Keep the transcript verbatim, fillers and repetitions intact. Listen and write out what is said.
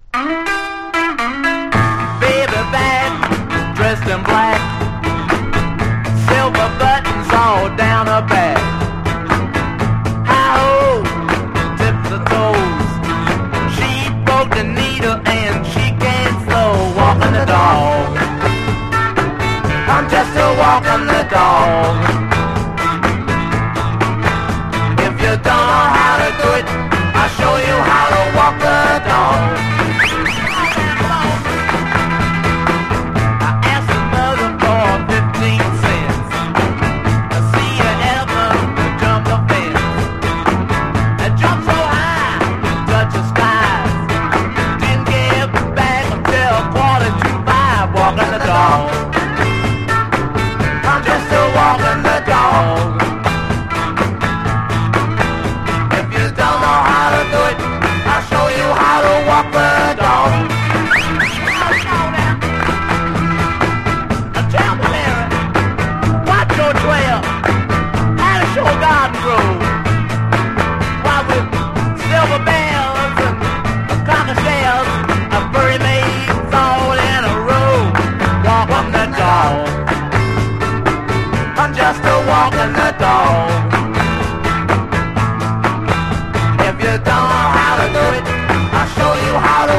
Baby back, dressed in black, silver buttons all down her back. Hi-ho, tips her toes. She broke the needle and she came slow, walking the dog. I'm just a walking the dog. If you don't know how to do it, I'll show you how to walk the dog. I asked the mother for fifteen cents. I see you ever jump the fence. I jumped so high, touch the skies. Didn't get back until quarter to five, walking the dog. I'm just a walking the dog. If you don't know how to do it, I'll show you how to walk the dog. Now tell me, Larry, watch your trail. How does your garden grow? Why, with silver bells and conker shells, a furry maids all in a row, walking the dog. I'm just a walking the dog. If you don't know how to do it, I'll show you how to